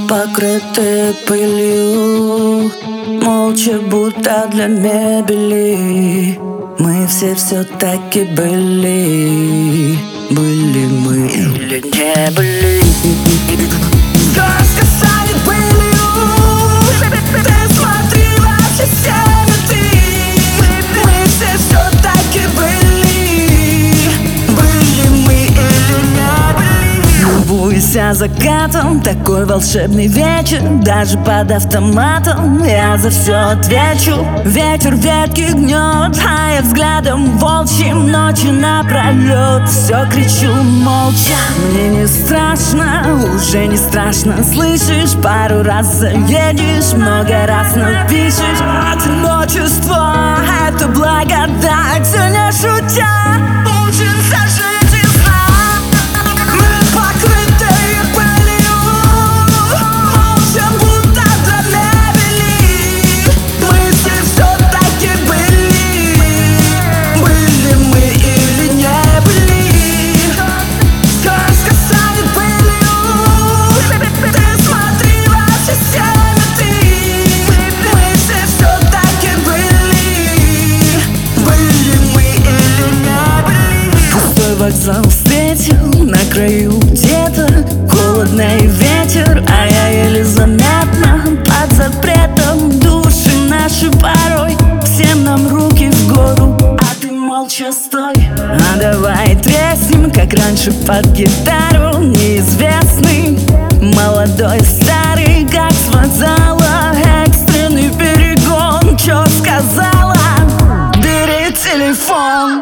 покрыты пылью, молча, будто для мебели. Мы все-таки были. Были мы или не были? Сказка станет былью. Ты смотри во все темноты. Мы все-таки были. Были мы или не были? Любуйся закатом, такой волшебный вечер. Даже под автоматом я за все отвечу. Ветер ветки гнет, а я взглядом волчьим ночи напролет все кричу молча. Мне не страшно, уже не страшно. Слышишь, пару раз заедешь, много раз напишешь. Одиночество — это благодать, все не шутя. Учимся жить и знать. Мы покрыты пылью, молча, будто для мебели. Мы все-таки были. Были мы или не были? Сказка станет былью. Ты смотри во все темноты. Мы все-таки были. Были мы или не были? Пустой вокзал встретил на краю где-то. Холодный ветер, а я еле заметно. Под запретом души наши порой. Всем нам руки в гору, а ты молча стой. А давай треснем, как раньше, под гитару. Неизвестный, молодой, старый, как с вокзала. Экстренный перегон, чё сказала? Бери телефон.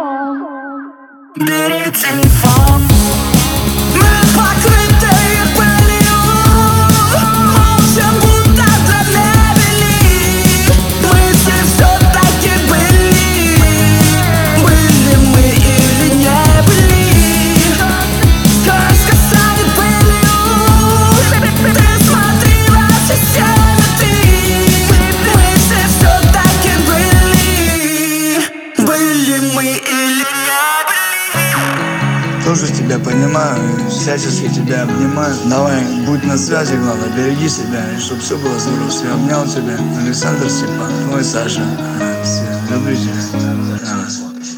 Бери телефон. Мы покрыты пылью, молча, будто для мебели. Мы все-таки были. Были мы или не были? Сказка станет былью. Ты смотри во все темноты. Мы все-таки были. Были мы или не были? Тоже тебя понимаю, всячески тебя обнимаю. Давай, будь на связи, главное, береги себя, и чтоб все было здорово. Все, обнял тебя. Александр Степан, твой Саша. Все, люблю тебя.